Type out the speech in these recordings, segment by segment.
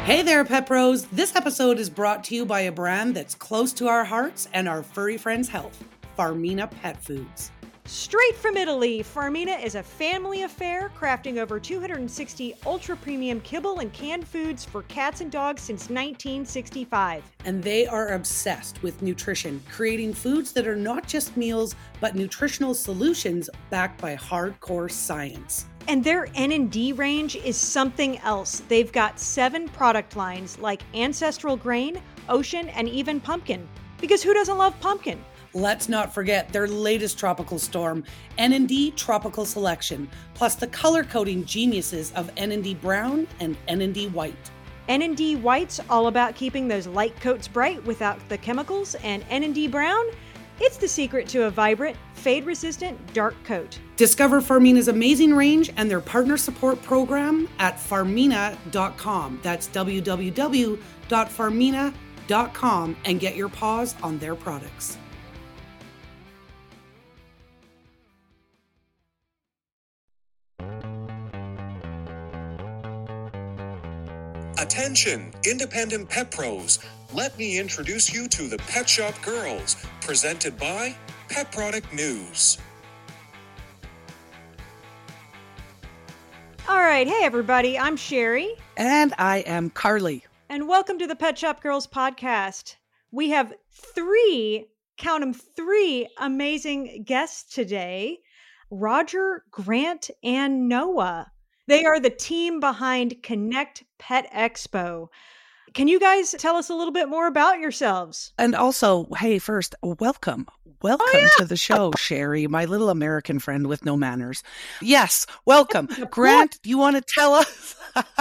Hey there, Pet Pros. This episode is brought to you by a brand that's close to our hearts and our furry friends' health, Farmina Pet Foods. Straight from Italy, Farmina is a family affair, crafting over 260 ultra-premium kibble and canned foods for cats and dogs since 1965. And they are obsessed with nutrition, creating foods that are not just meals, but nutritional solutions backed by hardcore science. And their N&D range is something else. They've got 7 product lines like Ancestral Grain, Ocean, and even Pumpkin. Because who doesn't love pumpkin? Let's not forget their latest tropical storm, N&D Tropical Selection, plus the color-coding geniuses of N&D Brown and N&D White. N&D White's all about keeping those light coats bright without the chemicals, and N&D Brown, it's the secret to a vibrant, fade-resistant, dark coat. Discover Farmina's amazing range and their partner support program at farmina.com. That's www.farmina.com and get your paws on their products. Attention, independent pet pros. Let me introduce you to the Pet Shop Girls, presented by Pet Product News. All right, hey everybody, I'm Sherry. And I am Carly. And welcome to the Pet Shop Girls podcast. We have 3 amazing guests today. Roger, Grant, and Noah. They are the team behind Connect Pet Expo. Can you guys tell us a little bit more about yourselves? And also, hey, first, welcome. Welcome to the show, Sherry, my little American friend with no manners. Yes, welcome. Grant, do you want to tell us?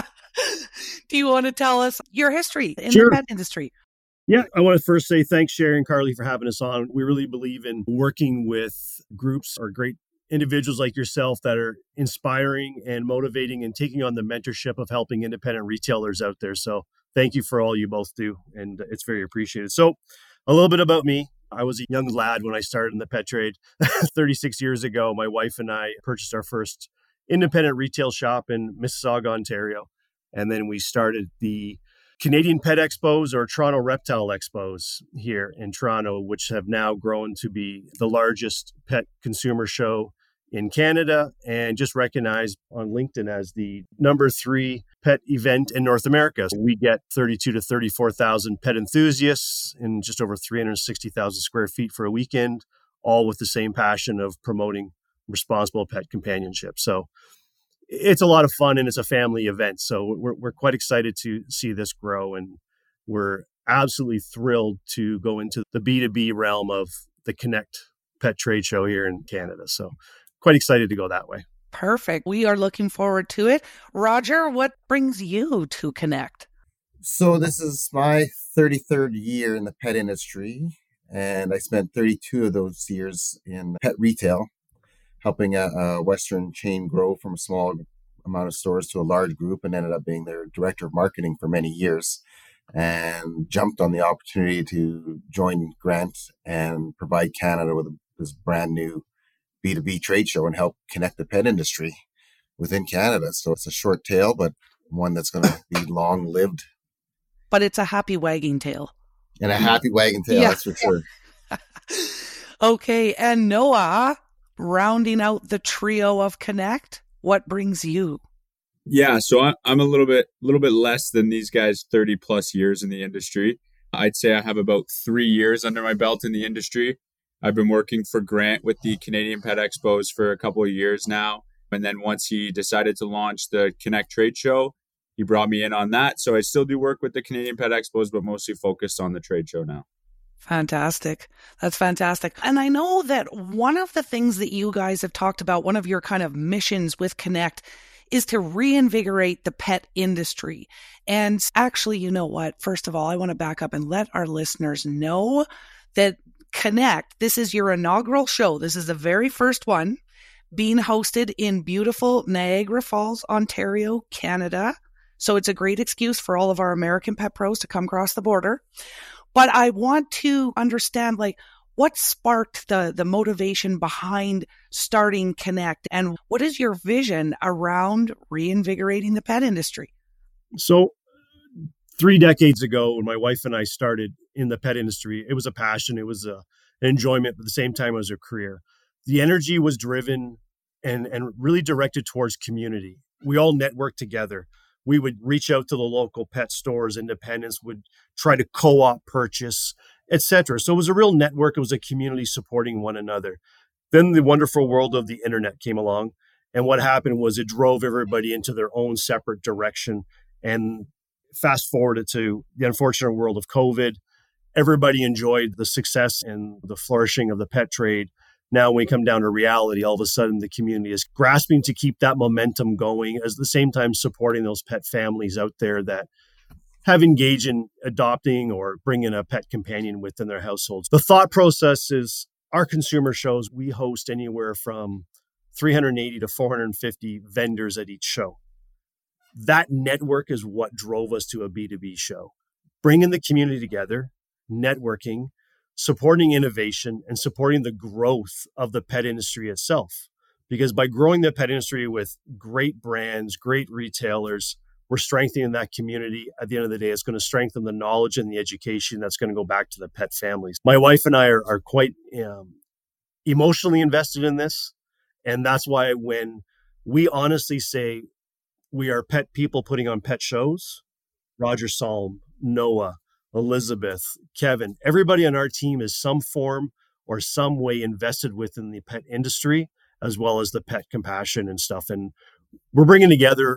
Your history in the pet industry? Yeah, I want to first say thanks, Sherry and Carly, for having us on. We really believe in working with groups or great individuals like yourself that are inspiring and motivating and taking on the mentorship of helping independent retailers out there. So thank you for all you both do, and it's very appreciated. So a little bit about me. I was a young lad when I started in the pet trade 36 years ago. My wife and I purchased our first independent retail shop in Mississauga, Ontario. And then we started the Canadian Pet Expos or Toronto Reptile Expos here in Toronto, which have now grown to be the largest pet consumer show in Canada and just recognized on LinkedIn as the number 3 pet event in North America. We get 32 to 34,000 pet enthusiasts in just over 360,000 square feet for a weekend, all with the same passion of promoting responsible pet companionship. So it's a lot of fun and it's a family event. So we're quite excited to see this grow, and we're absolutely thrilled to go into the B2B realm of the Connect Pet Trade Show here in Canada. So quite excited to go that way. Perfect. We are looking forward to it. Roger, what brings you to Connect? So this is my 33rd year in the pet industry, and I spent 32 of those years in pet retail, helping a Western chain grow from a small amount of stores to a large group, and ended up being their director of marketing for many years, and jumped on the opportunity to join Grant and provide Canada with this brand new B2B trade show and help connect the pet industry within Canada. So it's a short tail, but one that's going to be long lived. But it's a happy wagging tail. And a happy wagging tail, that's for sure. Okay, and Noah, rounding out the trio of Connect, what brings you? Yeah, so I'm a little bit less than these guys, 30 plus years in the industry. I'd say I have about 3 years under my belt in the industry. I've been working for Grant with the Canadian Pet Expos for a couple of years now. And then once he decided to launch the Connect Trade Show, he brought me in on that. So I still do work with the Canadian Pet Expos, but mostly focused on the trade show now. Fantastic. That's fantastic. And I know that one of the things that you guys have talked about, one of your kind of missions with Connect, is to reinvigorate the pet industry. And actually, you know what? First of all, I want to back up and let our listeners know that Connect, this is your inaugural show. This is the very first one being hosted in beautiful Niagara Falls, Ontario, Canada. So it's a great excuse for all of our American pet pros to come across the border. But I want to understand, what sparked the motivation behind starting Connect, and what is your vision around reinvigorating the pet industry? So 3 decades ago, when my wife and I started in the pet industry, it was a passion. It was an enjoyment, but at the same time, it was a career. The energy was driven and really directed towards community. We all networked together. We would reach out to the local pet stores, independents would try to co-op purchase, etc. So it was a real network. It was a community supporting one another. Then the wonderful world of the internet came along. And what happened was it drove everybody into their own separate direction. And fast forwarded to the unfortunate world of COVID, everybody enjoyed the success and the flourishing of the pet trade. Now, when we come down to reality, all of a sudden the community is grasping to keep that momentum going, at the same time supporting those pet families out there that have engaged in adopting or bringing a pet companion within their households. The thought process is our consumer shows, we host anywhere from 380 to 450 vendors at each show. That network is what drove us to a B2B show, bringing the community together, networking, supporting innovation, and supporting the growth of the pet industry itself. Because by growing the pet industry with great brands, great retailers, we're strengthening that community. At the end of the day, it's going to strengthen the knowledge and the education that's going to go back to the pet families. My wife and I are quite emotionally invested in this. And that's why when we honestly say we are pet people putting on pet shows, Roger Salm, Noah, Elizabeth, Kevin, everybody on our team is some form or some way invested within the pet industry, as well as the pet compassion and stuff. And we're bringing together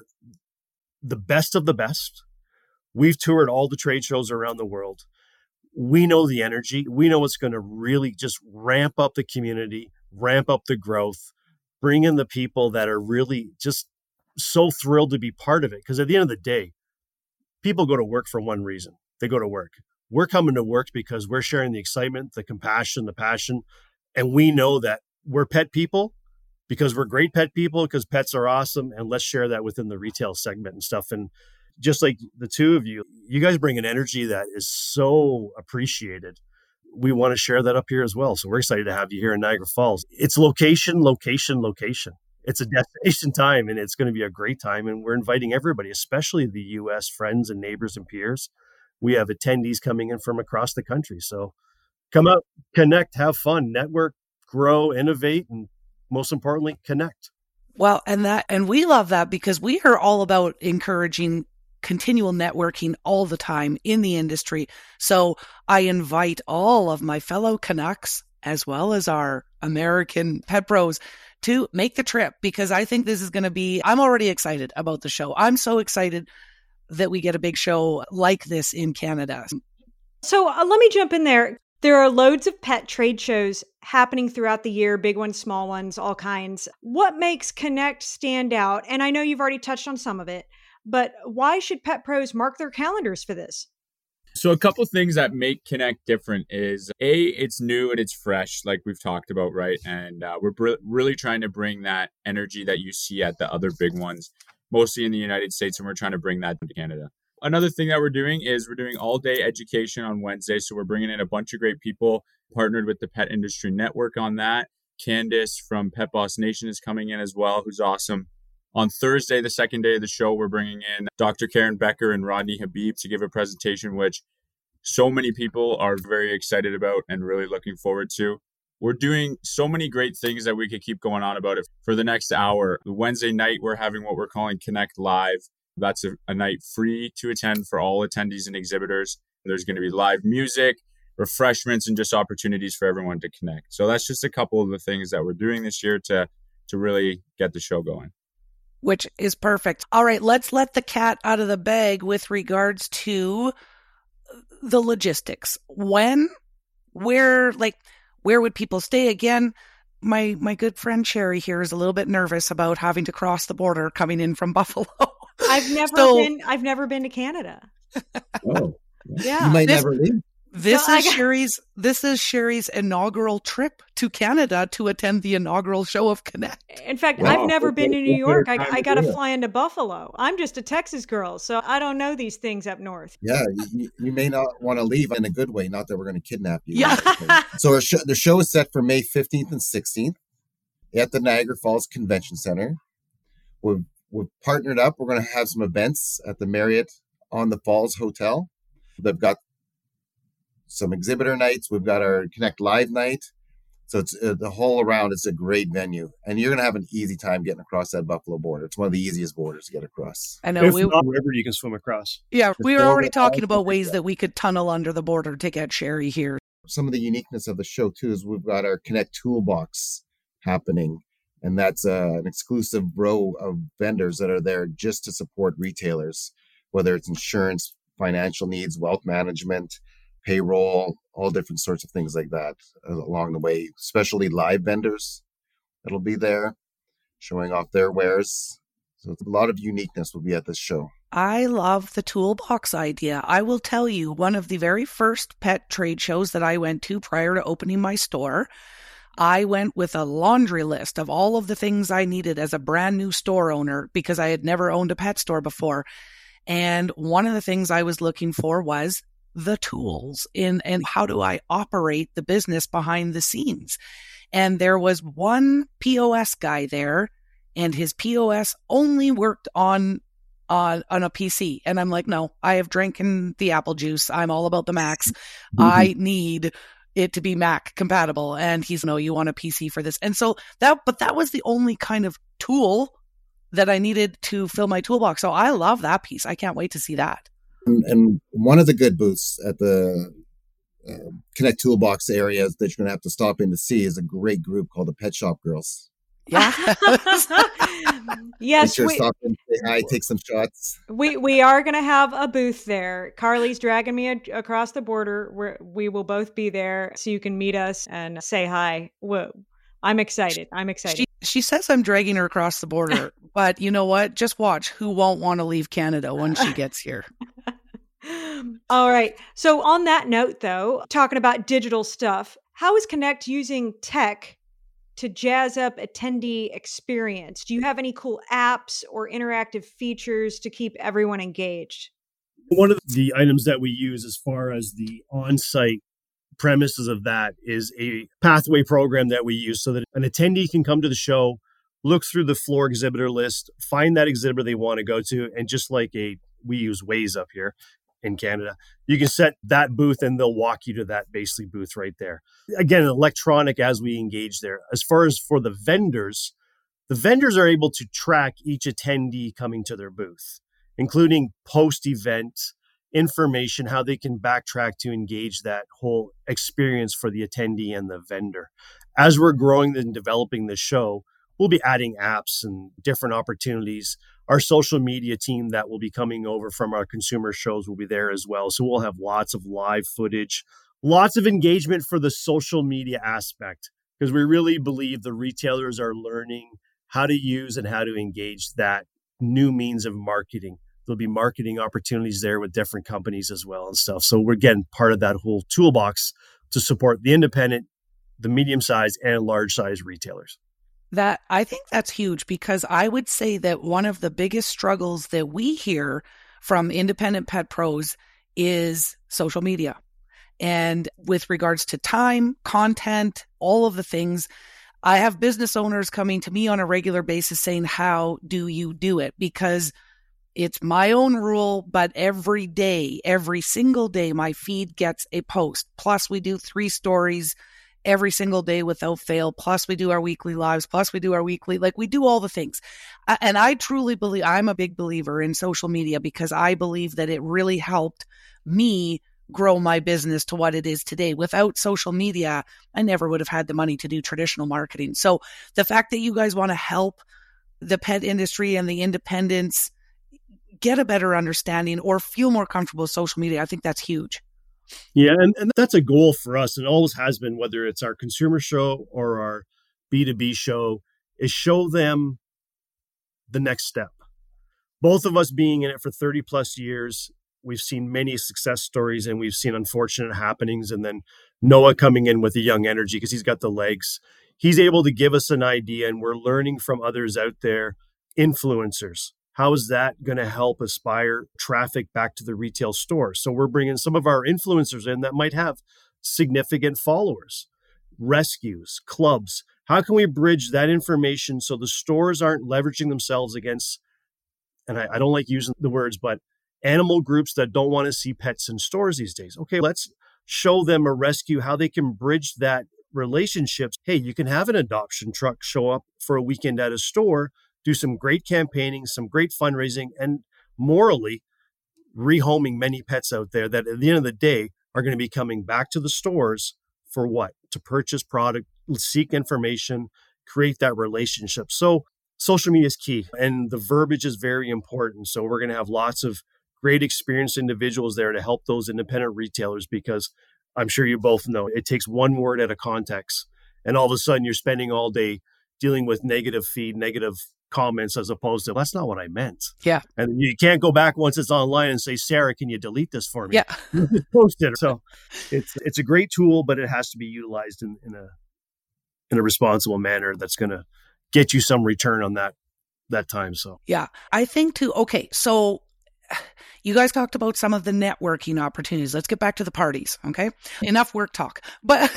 the best of the best. We've toured all the trade shows around the world. We know the energy. We know it's going to really just ramp up the community, ramp up the growth, bring in the people that are really just so thrilled to be part of it. Because at the end of the day, people go to work for one reason. They go to work. We're coming to work because we're sharing the excitement, the compassion, the passion. And we know that we're pet people because we're great pet people, because pets are awesome. And let's share that within the retail segment and stuff. And just like the two of you, you guys bring an energy that is so appreciated. We want to share that up here as well. So we're excited to have you here in Niagara Falls. It's location, location, location. It's a destination time, and it's going to be a great time. And we're inviting everybody, especially the U.S. friends and neighbors and peers. We have attendees coming in from across the country. So come out, connect, have fun, network, grow, innovate, and most importantly, connect. Well, and we love that because we are all about encouraging continual networking all the time in the industry. So I invite all of my fellow Canucks, as well as our American Pet Pros, to make the trip, because I think this is going to be, I'm already excited about the show. I'm so excited that we get a big show like this in Canada. So let me jump in there. There are loads of pet trade shows happening throughout the year, big ones, small ones, all kinds. What makes Connect stand out? And I know you've already touched on some of it, but why should Pet Pros mark their calendars for this? So a couple things that make Connect different is it's new and it's fresh, like we've talked about, right? And we're really trying to bring that energy that you see at the other big ones, mostly in the United States, and we're trying to bring that to Canada. Another thing that we're doing is we're doing all-day education on Wednesday. So we're bringing in a bunch of great people, partnered with the Pet Industry Network on that. Candace from Pet Boss Nation is coming in as well, who's awesome. On Thursday, the second day of the show, we're bringing in Dr. Karen Becker and Rodney Habib to give a presentation, which so many people are very excited about and really looking forward to. We're doing so many great things that we could keep going on about it for the next hour. The Wednesday night, we're having what we're calling Connect Live. That's a night free to attend for all attendees and exhibitors. There's going to be live music, refreshments, and just opportunities for everyone to connect. So that's just a couple of the things that we're doing this year to really get the show going. Which is perfect. All right, let's let the cat out of the bag with regards to the logistics. When, where would people stay? Again, my good friend Sherry here is a little bit nervous about having to cross the border coming in from Buffalo. I've never been to Canada. Oh, Yeah. You might never leave. This is Sherry's inaugural trip to Canada to attend the inaugural show of Connect. In fact, Wow. I've never been to New York. What better time I to got to do it? fly into Buffalo. I'm just a Texas girl, so I don't know these things up north. Yeah, you may not want to leave in a good way. Not that we're going to kidnap you. Yeah. So the show is set for May 15th and 16th at the Niagara Falls Convention Center. We've partnered up. We're going to have some events at the Marriott on the Falls Hotel. They've got some exhibitor nights. We've got our Connect Live night. So it's the whole around, it's a great venue. And you're going to have an easy time getting across that Buffalo border. It's one of the easiest borders to get across. I know. If not a river you can swim across. Yeah, we were It's already over talking all about the ways way. that we could tunnel under the border to get Sherry here. Some of the uniqueness of the show, too, is we've got our Connect Toolbox happening. And that's an exclusive row of vendors that are there just to support retailers, whether it's insurance, financial needs, wealth management, payroll, all different sorts of things like that along the way. Especially live vendors that'll be there showing off their wares. So a lot of uniqueness will be at this show. I love the toolbox idea. I will tell you, one of the very first pet trade shows that I went to prior to opening my store, I went with a laundry list of all of the things I needed as a brand new store owner because I had never owned a pet store before. And one of the things I was looking for was the tools and how do I operate the business behind the scenes. And there was one POS guy there, and his POS only worked on a PC. And I'm like, no, I have drinking the apple juice. I'm all about the Macs. I need it to be Mac compatible. And he's, no, you want a PC for this. And so that was the only kind of tool that I needed to fill my toolbox. So I love that piece. I can't wait to see that. And one of the good booths at the Connect Toolbox areas that you're going to have to stop in to see is a great group called the Pet Shop Girls. Yeah. Yes, Sure, stop in, say hi, take some shots. we are going to have a booth there. Carly's dragging me across the border. We will both be there so you can meet us and say hi. Whoa. I'm excited. She says I'm dragging her across the border, but you know what? Just watch who won't want to leave Canada when she gets here. All right. So on that note, though, talking about digital stuff, how is Connect using tech to jazz up attendee experience? Do you have any cool apps or interactive features to keep everyone engaged? One of the items that we use as far as the on-site premises of that is a pathway program that we use so that an attendee can come to the show, look through the floor exhibitor list, find that exhibitor they want to go to, and just like we use Waze up here in Canada, you can set that booth and they'll walk you to that basically booth right there. Again, electronic as we engage there. As far as for the vendors are able to track each attendee coming to their booth, including post-event information, how they can backtrack to engage that whole experience for the attendee and the vendor. As we're growing and developing the show, we'll be adding apps and different opportunities. Our social media team that will be coming over from our consumer shows will be there as well. So we'll have lots of live footage, lots of engagement for the social media aspect, because we really believe the retailers are learning how to use and how to engage that new means of marketing. There'll be marketing opportunities there with different companies as well and stuff. So we're getting part of that whole toolbox to support the independent, the medium-sized and large-sized retailers. That I think that's huge, because I would say that one of the biggest struggles that we hear from independent pet pros is social media. And with regards to time, content, all of the things, I have business owners coming to me on a regular basis saying, how do you do it? Because it's my own rule, but every day, every single day, my feed gets a post. Plus we do 3 stories every single day without fail. Plus we do our weekly lives. Plus we do our weekly, we do all the things. And I truly believe, I'm a big believer in social media because I believe that it really helped me grow my business to what it is today. Without social media, I never would have had the money to do traditional marketing. So the fact that you guys want to help the pet industry and the independents get a better understanding or feel more comfortable with social media, I think that's huge. Yeah, and that's a goal for us. It always has been, whether it's our consumer show or our B2B show, is show them the next step. Both of us being in it for 30 plus years, we've seen many success stories and we've seen unfortunate happenings. And then Noah coming in with a young energy because he's got the legs. He's able to give us an idea, and we're learning from others out there, influencers. How is that going to help aspire traffic back to the retail store? So we're bringing some of our influencers in that might have significant followers, rescues, clubs. How can we bridge that information so the stores aren't leveraging themselves against, and I don't like using the words, but animal groups that don't want to see pets in stores these days. Okay, let's show them a rescue, how they can bridge that relationships. Hey, you can have an adoption truck show up for a weekend at a store, do some great campaigning, some great fundraising, and morally rehoming many pets out there that at the end of the day are going to be coming back to the stores for what? To purchase product, seek information, create that relationship. So social media is key, and the verbiage is very important. So we're going to have lots of great experienced individuals there to help those independent retailers, because I'm sure you both know it takes one word at a context, and all of a sudden you're spending all day dealing with negative feed, negative comments, as opposed to, that's not what I meant. Yeah. And you can't go back once it's online and say, Sarah, can you delete this for me? Yeah. Post it. So it's a great tool, but it has to be utilized in a responsible manner that's going to get you some return on that time. So yeah, I think too. Okay, so you guys talked about some of the networking opportunities. Let's get back to the parties. Okay, enough work talk. But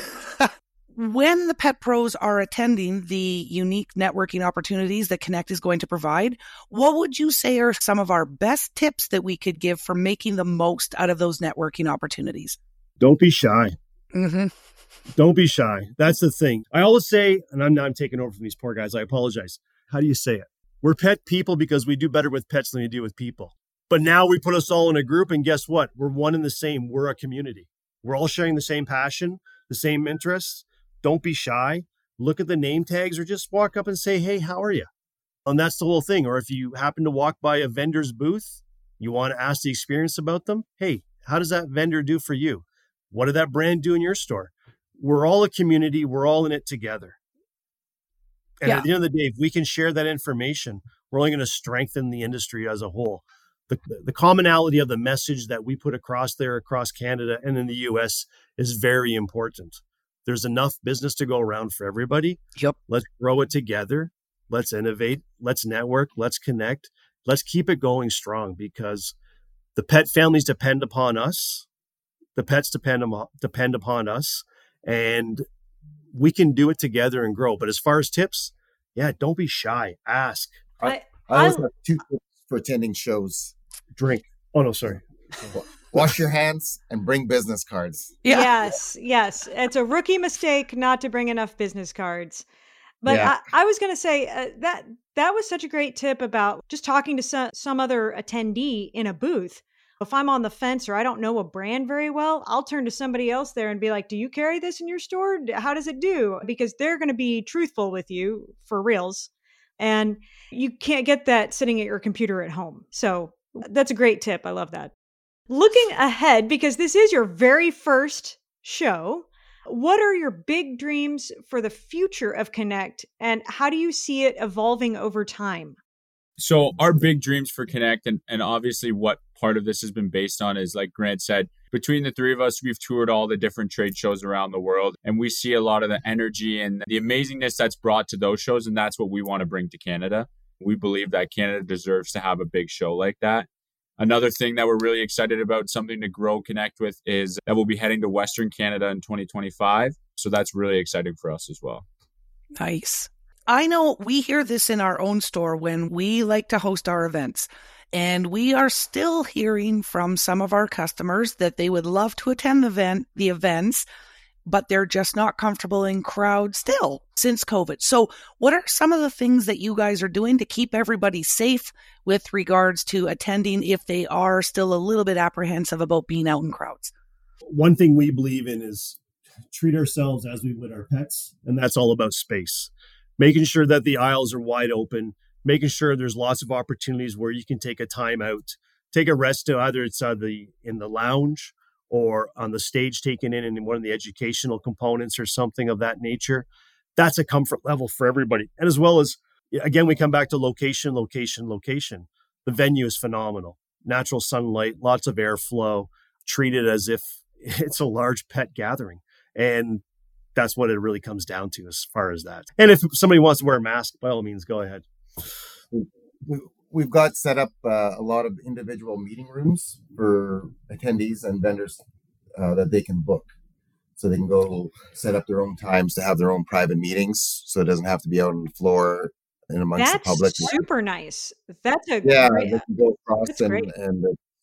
when the Pet Pros are attending the unique networking opportunities that Connect is going to provide, what would you say are some of our best tips that we could give for making the most out of those networking opportunities? Don't be shy. Mm-hmm. Don't be shy. That's the thing. I always say, and I'm taking over from these poor guys, I apologize. How do you say it? We're pet people because we do better with pets than we do with people. But now we put us all in a group, and guess what? We're one and the same. We're a community. We're all sharing the same passion, the same interests. Don't be shy. Look at the name tags or just walk up and say, hey, how are you? And that's the whole thing. Or if you happen to walk by a vendor's booth, you want to ask the experience about them. Hey, how does that vendor do for you? What did that brand do in your store? We're all a community. We're all in it together. And at the end of the day, if we can share that information, we're only going to strengthen the industry as a whole. The commonality of the message that we put across there, across Canada and in the US, is very important. There's enough business to go around for everybody. Yep. Let's grow it together. Let's innovate. Let's network. Let's connect. Let's keep it going strong, because the pet families depend upon us. The pets depend upon us. And we can do it together and grow. But as far as tips, don't be shy. Ask. I always have 2 tips for attending shows. Drink. Oh, no, sorry. Wash your hands and bring business cards. Yeah. Yes. It's a rookie mistake not to bring enough business cards. But I was going to say that was such a great tip about just talking to some other attendee in a booth. If I'm on the fence or I don't know a brand very well, I'll turn to somebody else there and be like, do you carry this in your store? How does it do? Because they're going to be truthful with you for reals. And you can't get that sitting at your computer at home. So that's a great tip. I love that. Looking ahead, because this is your very first show, what are your big dreams for the future of Connect, and how do you see it evolving over time? So our big dreams for Connect, and obviously what part of this has been based on, is, like Grant said, between the 3 of us, we've toured all the different trade shows around the world, and we see a lot of the energy and the amazingness that's brought to those shows, and that's what we want to bring to Canada. We believe that Canada deserves to have a big show like that. Another thing that we're really excited about, something to grow Connect with, is that we'll be heading to Western Canada in 2025. So that's really exciting for us as well. Nice. I know we hear this in our own store when we like to host our events. And we are still hearing from some of our customers that they would love to attend the events, but they're just not comfortable in crowds still since COVID. So what are some of the things that you guys are doing to keep everybody safe with regards to attending if they are still a little bit apprehensive about being out in crowds? One thing we believe in is treat ourselves as we would our pets. And that's all about space. Making sure that the aisles are wide open, making sure there's lots of opportunities where you can take a time out, take a rest, either it's in the lounge or on the stage, taken in one of the educational components or something of that nature. That's a comfort level for everybody. And as well as, again, we come back to location. The venue is phenomenal. Natural sunlight, lots of airflow, treat it as if it's a large pet gathering. And that's what it really comes down to as far as that. And if somebody wants to wear a mask, by all means, go ahead. We've got set up a lot of individual meeting rooms for attendees and vendors that they can book. So they can go set up their own times to have their own private meetings. So it doesn't have to be out on the floor and amongst the public. That's super nice. That's a great, great, they can go across that's great. and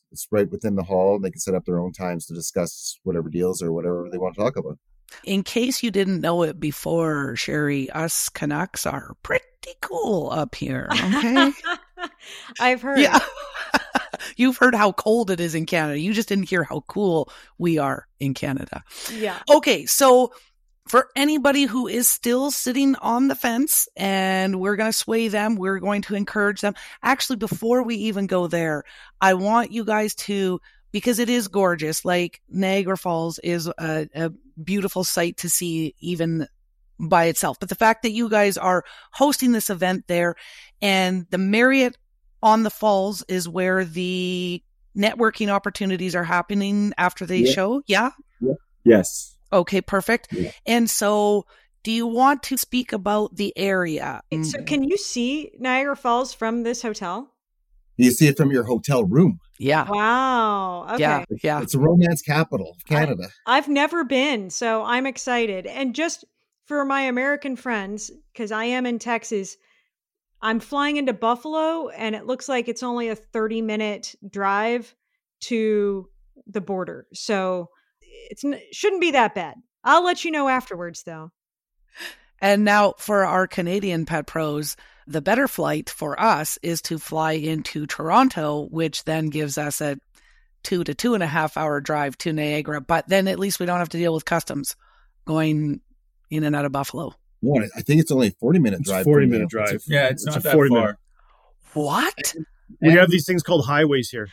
It's right within the hall. They can set up their own times to discuss whatever deals or whatever they want to talk about. In case you didn't know it before, Sherry, us Canucks are pretty cool up here. Okay. I've heard. Yeah. You've heard how cold it is in Canada. You just didn't hear how cool we are in Canada. Yeah. Okay. So for anybody who is still sitting on the fence, and we're going to sway them, we're going to encourage them. Actually, before we even go there, I want you guys to, because it is gorgeous, like Niagara Falls is a beautiful sight to see even by itself. But the fact that you guys are hosting this event there, and the Marriott on the Falls is where the networking opportunities are happening after the show. Yeah? Yes. Okay, perfect. Yeah. And so do you want to speak about the area? So can you see Niagara Falls from this hotel? You see it from your hotel room. Yeah. Wow. Okay. Yeah. Yeah. It's a romance capital of Canada. I've never been, so I'm excited. And just for my American friends, because I am in Texas, I'm flying into Buffalo, and it looks like it's only a 30-minute drive to the border. So it shouldn't be that bad. I'll let you know afterwards, though. And now for our Canadian pet pros, the better flight for us is to fly into Toronto, which then gives us a 2 to 2.5 hour drive to Niagara. But then at least we don't have to deal with customs going in and out of Buffalo. No, I think it's only a 40-minute drive. 40-minute drive. Yeah, it's not that 40 far. minute. What? We have these things called highways here.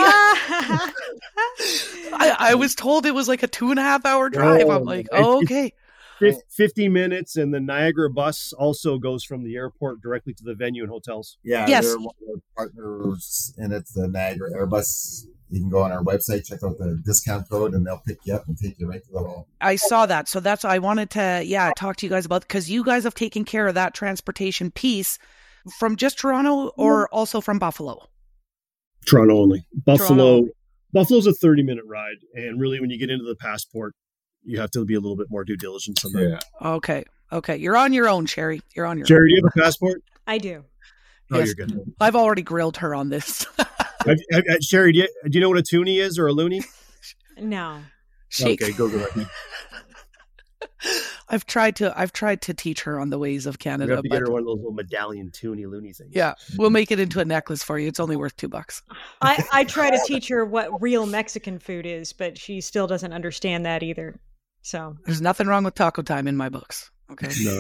I was told it was like a 2.5 hour drive. I'm like, okay. 50 minutes, and the Niagara bus also goes from the airport directly to the venue and hotels. Yeah, Yes. they're one of our partners, and it's the Niagara Airbus. You can go on our website, check out the discount code, and they'll pick you up and take you right to the hall. I saw that. So that's, I wanted to, talk to you guys about, because you guys have taken care of that transportation piece from just Toronto or also from Buffalo? Toronto only. Toronto. Buffalo's a 30-minute ride, and really when you get into the passport, you have to be a little bit more due diligence on that. Yeah. Okay. You're on your own, Sherry. You're on your own. Jerry, do you have a passport? I do. Oh, Yes. you're good. I've already grilled her on this. Sherry, do you know what a toonie is or a loony? No. Okay, go ahead. I've tried to teach her on the ways of We Canada. have to get her one of those little medallion toonie loony things. Yeah, we'll make it into a necklace for you. It's only worth $2. I try to teach her what real Mexican food is, but she still doesn't understand that either. So There's nothing wrong with taco time in my books. Okay. No.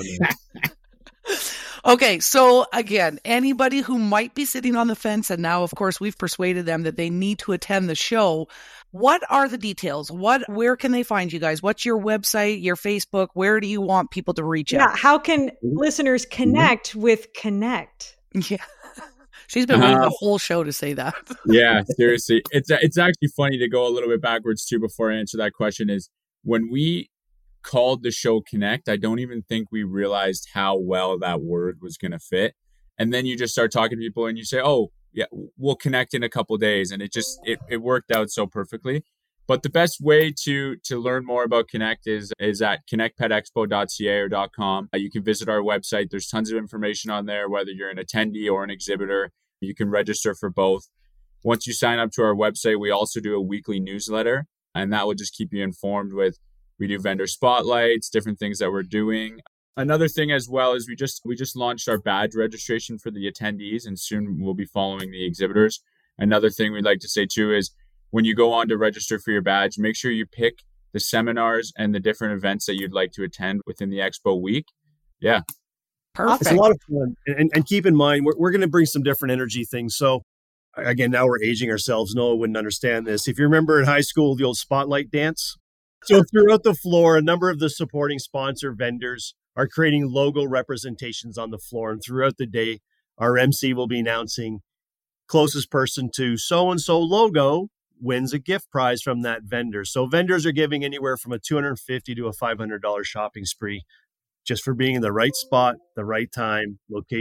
Okay, so again, anybody who might be sitting on the fence, and now, of course, we've persuaded them that they need to attend the show. What are the details? Where can they find you guys? What's your website, your Facebook? Where do you want people to reach yeah, out? how can listeners connect with Connect? Yeah. She's been waiting the whole show to say that. Yeah, seriously. It's actually funny to go a little bit backwards too before I answer that question. Is when we called the show Connect, I don't even think we realized how well that word was going to fit. And then you just start talking to people and you say, oh, yeah, we'll connect in a couple of days. And it worked out so perfectly. But the best way to learn more about Connect is at connectpetexpo.ca or .com. You can visit our website. There's tons of information on there, whether you're an attendee or an exhibitor. You can register for both. Once you sign up to our website, we also do a weekly newsletter, and that will just keep you informed with, we do vendor spotlights, different things that we're doing. Another thing as well is we just launched our badge registration for the attendees, and soon we'll be following the exhibitors. Another thing we'd like to say too is when you go on to register for your badge, make sure you pick the seminars and the different events that you'd like to attend within the expo week. Yeah. Perfect. It's a lot of fun. And keep in mind, we're going to bring some different energy things. So again, now we're aging ourselves. Noah wouldn't understand this. If you remember in high school, the old spotlight dance. So throughout the floor, a number of the supporting sponsor vendors are creating logo representations on the floor. And throughout the day, our MC will be announcing closest person to so-and-so logo wins a gift prize from that vendor. So vendors are giving anywhere from a $250 to a $500 shopping spree just for being in the right spot, the right time,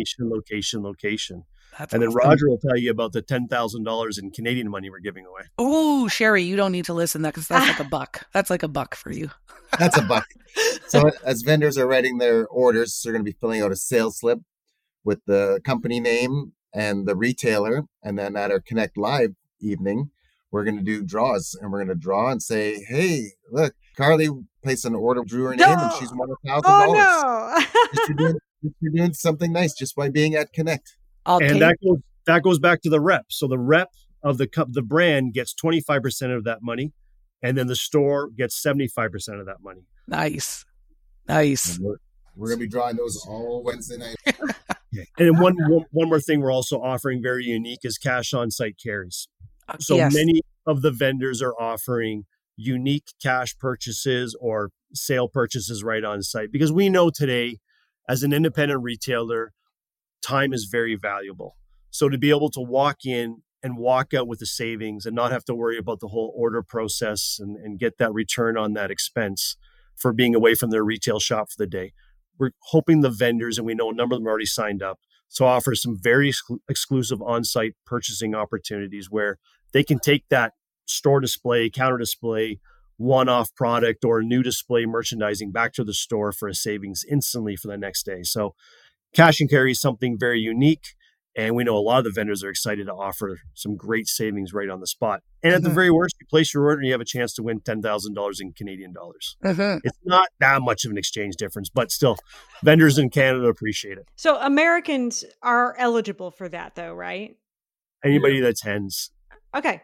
location. That's And then awesome. Roger will tell you about the $10,000 in Canadian money we're giving away. Oh, Sherry, you don't need to listen to that because that's like a buck. That's like a buck for you. That's a buck. So as vendors are writing their orders, they're going to be filling out a sales slip with the company name and the retailer. And then at our Connect Live evening, we're going to do draws, and we're going to draw and say, hey, look, Carly placed an order, drew her name, and she's won $1,000. Oh, no. Just for doing something nice just by being at Connect. That goes back to the rep. So the rep of the brand gets 25% of that money, and then the store gets 75% of that money. Nice. And we're going to be drawing those all Wednesday night. And one more thing we're also offering very unique is cash on site carries. So many of the vendors are offering unique cash purchases or sale purchases right on site, because we know today as an independent retailer, time is very valuable. So to be able to walk in and walk out with the savings and not have to worry about the whole order process and get that return on that expense for being away from their retail shop for the day. We're hoping the vendors, and we know a number of them already signed up, to offer some very exclusive on-site purchasing opportunities where they can take that store display, counter display, one-off product or new display merchandising back to the store for a savings instantly for the next day. So cash and carry is something very unique. And we know a lot of the vendors are excited to offer some great savings right on the spot. And at the very worst, you place your order and you have a chance to win $10,000 in Canadian dollars. It's not that much of an exchange difference, but still, vendors in Canada appreciate it. So Americans are eligible for that, though, right? Anybody that attends. Okay.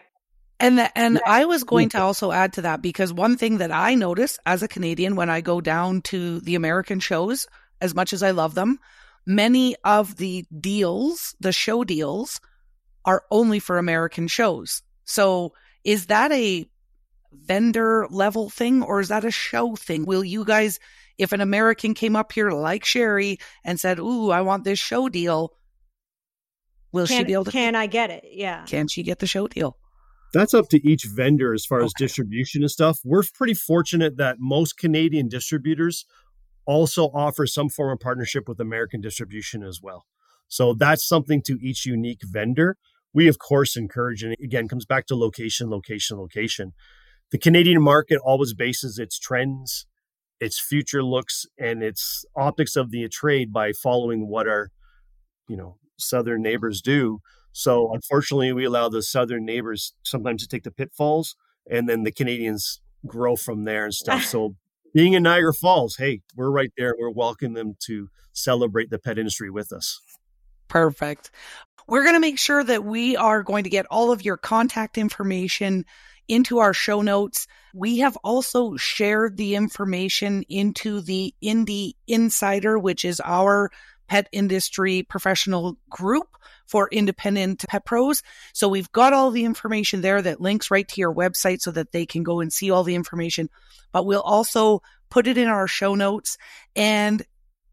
And I was going to also add to that, because one thing that I notice as a Canadian when I go down to the American shows, as much as I love them, many of the deals, the show deals, are only for American shows. So is that a vendor level thing, or is that a show thing? Will you guys, if an American came up here like Sherry and said, ooh, I want this show deal, she be able to? Can I get it? Yeah. Can she get the show deal? That's up to each vendor as far as distribution and stuff. We're pretty fortunate that most Canadian distributors also offer some form of partnership with American distribution as well. So that's something to each unique vendor. We, of course, encourage, and again, comes back to location. The Canadian market always bases its trends, its future looks, and its optics of the trade by following what our, southern neighbors do. So unfortunately, we allow the southern neighbors sometimes to take the pitfalls, and then the Canadians grow from there and stuff. So being in Niagara Falls, hey, we're right there. We're welcoming them to celebrate the pet industry with us. Perfect. We're going to make sure that we are going to get all of your contact information into our show notes. We have also shared the information into the Indie Insider, which is our pet industry professional group for independent pet pros. So we've got all the information there that links right to your website so that they can go and see all the information. But we'll also put it in our show notes. And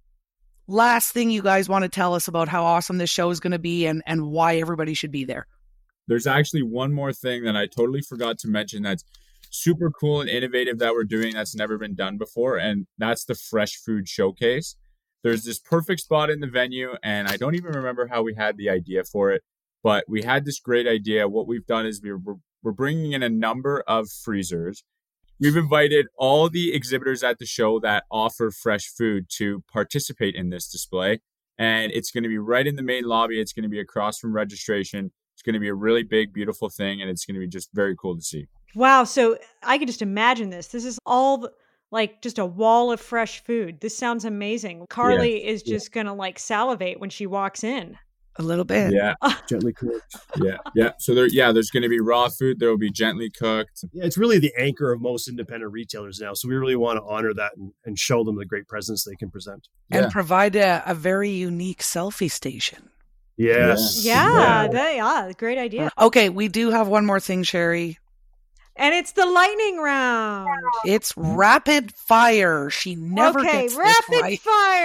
last thing you guys want to tell us about how awesome this show is going to be and why everybody should be there. There's actually one more thing that I totally forgot to mention that's super cool and innovative that we're doing that's never been done before, and that's the Fresh Food Showcase. There's this perfect spot in the venue, and I don't even remember how we had the idea for it, but we had this great idea. What we've done is we're bringing in a number of freezers. We've invited all the exhibitors at the show that offer fresh food to participate in this display, and it's going to be right in the main lobby. It's going to be across from registration. It's going to be a really big, beautiful thing, and it's going to be just very cool to see. Wow. So I can just imagine this. This is all like just a wall of fresh food. This sounds amazing. Carly is just going to salivate when she walks in. A little bit. Yeah. Gently cooked. Yeah. So there's going to be raw food. There will be gently cooked. Yeah, it's really the anchor of most independent retailers now. So we really want to honor that and show them the great presence they can present. And provide a very unique selfie station. Yes. Yeah. Great idea. Okay. We do have one more thing, Sherry. And it's the lightning round. It's rapid fire. She never gets this right.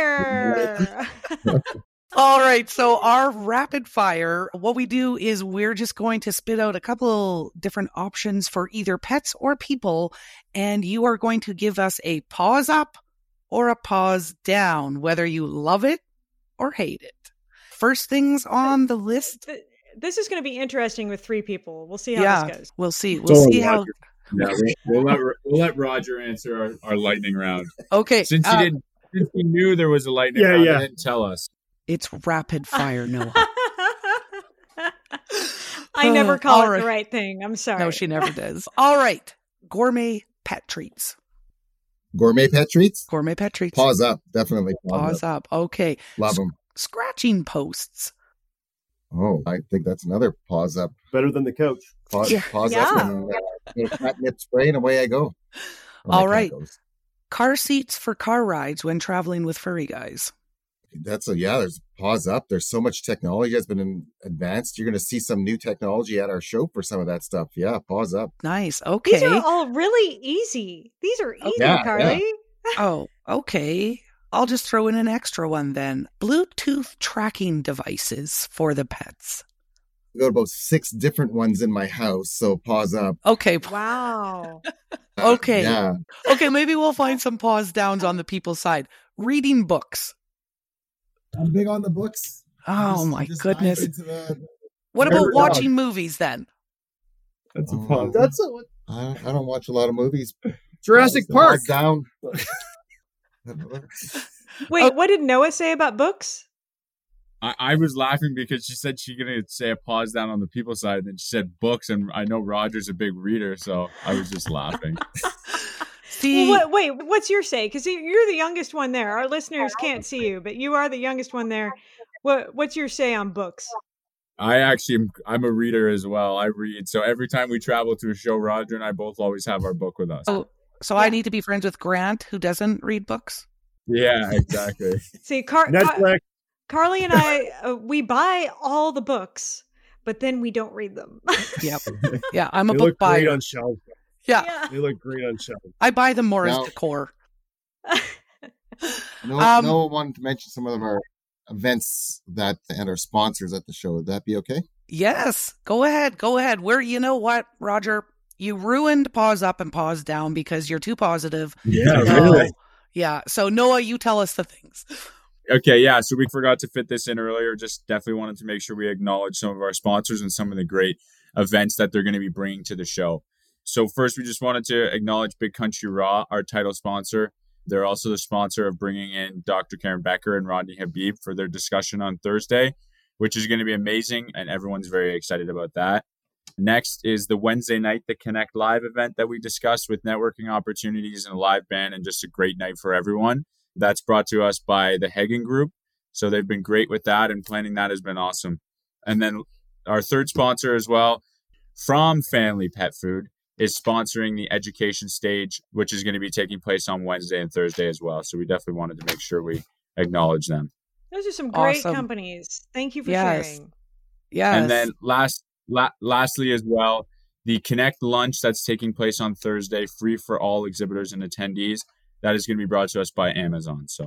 Fire. All right. So our rapid fire, what we do is we're just going to spit out a couple different options for either pets or people. And you are going to give us a pause up or a pause down, whether you love it or hate it. First things on the list. This is going to be interesting with three people. We'll see how this goes. We'll see. We'll see how. Yeah, we'll let Roger answer our lightning round. Okay. Since he knew there was a lightning round, he didn't tell us. It's rapid fire, Noah. I never All call it right. the right thing. I'm sorry. No, she never does. All right. Gourmet pet treats. Gourmet pet treats? Gourmet pet treats. Paws up. Definitely. Paws up. Okay. Love them. Scratching posts. Oh, I think that's another paws up. Better than the couch. Paws, Yeah. paws Yeah. up and little catnip spray and away I go. Or All my cat right. goes. Car seats for car rides when traveling with furry guys. There's paws up. There's so much technology that's been advanced. You're going to see some new technology at our show for some of that stuff. Yeah, paws up. Nice. These Okay. are all really easy. These are easy, Yeah, Carly. Oh, okay. I'll just throw in an extra one then. Bluetooth tracking devices for the pets. I've got about 6 different ones in my house. So paws up. Okay. Wow. Okay. Yeah. Okay, maybe we'll find some paws downs on the people's side. Reading books. I'm big on the books. Oh my Just goodness. dive into the- What Very about dog. watching movies then? That's a Oh. pause. That's I don't watch a lot of movies. Jurassic Paws Park. down. Wait, what did Noah say about books? I was laughing because she said she's gonna say a pause down on the people side, and then she said books, and I know Roger's a big reader, so I was just laughing. See, Well, wait, what's your say? Because you're the youngest one there. Our listeners can't see you, but you are the youngest one there. What's your say on books? I'm a reader as well. I read, so every time we travel to a show, Roger and I both always have our book with us. so I need to be friends with Grant, who doesn't read books. Yeah, exactly. See, Netflix. Carly and I, we buy all the books, but then we don't read them. Yep. Yeah, I'm a They book look great buyer. on shelf. Yeah, They look great on shelf. I buy them more as Now- decor. Noah wanted to mention some of our events and our sponsors at the show. Would that be okay? Yes, go ahead. You know what, Roger? You ruined Paws Up and Paws Down because you're too positive. Yeah, So- really. Yeah. So Noah, you tell us the things. Okay, yeah. So we forgot to fit this in earlier. Just definitely wanted to make sure we acknowledge some of our sponsors and some of the great events that they're going to be bringing to the show. So first, we just wanted to acknowledge Big Country Raw, our title sponsor. They're also the sponsor of bringing in Dr. Karen Becker and Rodney Habib for their discussion on Thursday, which is going to be amazing, and everyone's very excited about that. Next is the Wednesday night, the Connect Live event that we discussed with networking opportunities and a live band and just a great night for everyone. That's brought to us by the Hagen Group. So they've been great with that, and planning that has been awesome. And then our third sponsor as well, From Family Pet Food, is sponsoring the education stage, which is going to be taking place on Wednesday and Thursday as well. So we definitely wanted to make sure we acknowledge them. Those are some great Awesome. companies. Thank you for Yes. sharing. Yes. And then lastly as well, the Connect lunch that's taking place on Thursday, free for all exhibitors and attendees. That is going to be brought to us by Amazon. So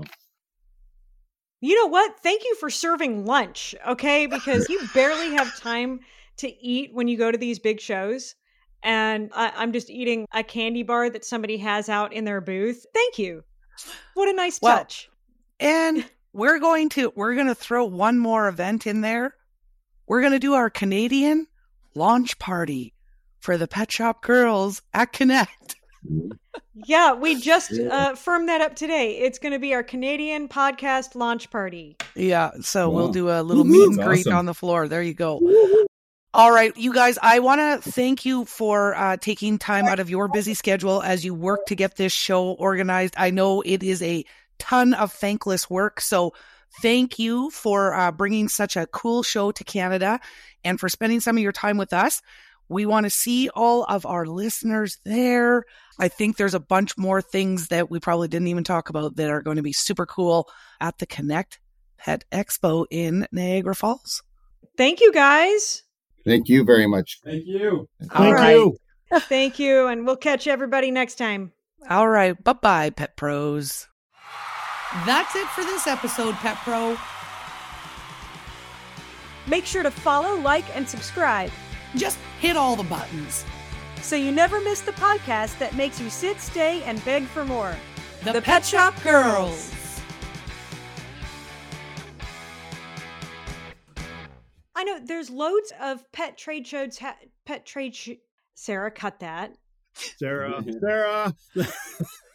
You know what? Thank you for serving lunch, okay? Because you barely have time to eat when you go to these big shows. And I'm just eating a candy bar that somebody has out in their booth. Thank you. What a nice Well, touch. And we're going to throw one more event in there. We're going to do our Canadian launch party for the Pet Shop Girls at Connect. Yeah, we just firmed that up today. It's going to be our Canadian podcast launch party. Yeah, so we'll Wow. do a little Woohoo. meet and That's greet awesome. on the floor. There you go. All right, you guys, I want to thank you for taking time out of your busy schedule as you work to get this show organized. I know it is a ton of thankless work, so thank you for bringing such a cool show to Canada and for spending some of your time with us. We want to see all of our listeners there. I think there's a bunch more things that we probably didn't even talk about that are going to be super cool at the Connect Pet Expo in Niagara Falls. Thank you, guys. Thank you very much. thank you. All Thank right. you. Thank you. And we'll catch everybody next time. All right. Bye-bye, Pet Pros. That's it for this episode, Pet Pro. Make sure to follow, like, and subscribe Just hit all the buttons. so you never miss the podcast that makes you sit, stay, and beg for more. The Pet Shop Girls. I know there's loads of pet trade shows. Sarah, cut that. Sarah.